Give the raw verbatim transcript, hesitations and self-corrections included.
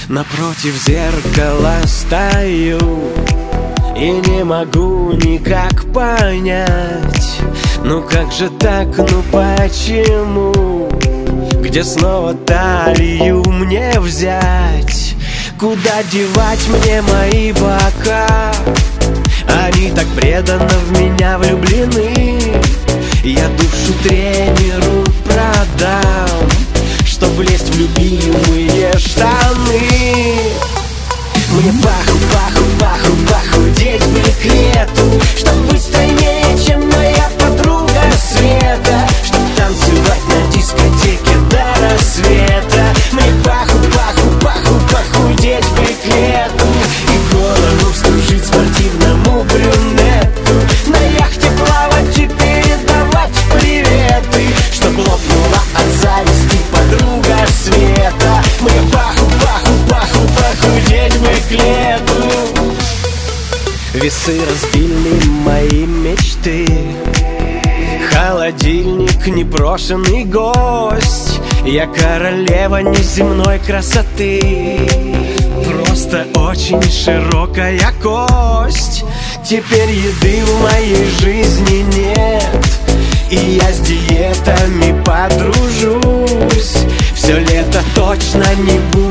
Напротив зеркала стою и не могу никак понять, ну как же так, ну почему? Где снова талию мне взять? Куда девать мне мои бока? Они так преданно в меня влюблены. Я душу тренеру продам, чтоб влезть в любимые штаны. Мне паху, паху, паху, похудеть бы к лету, чтоб быть стройнее, чем моя подруга Света, чтоб танцевать на дискотеке до рассвета. Мне паху, паху, паху, похудеть бы к лету и голову вскружить спортивному брюнету, на яхте плавать и передавать приветы, чтоб лопнула от зависти подруга Света. Мне паху, паху, паху, похудеть бы к лету. Весы разбили мои мечты, холодильник непрошенный гость. Я королева неземной красоты, просто очень широкая кость. Теперь еды в моей жизни нет, и я с диетами подружусь. Все лето точно не буду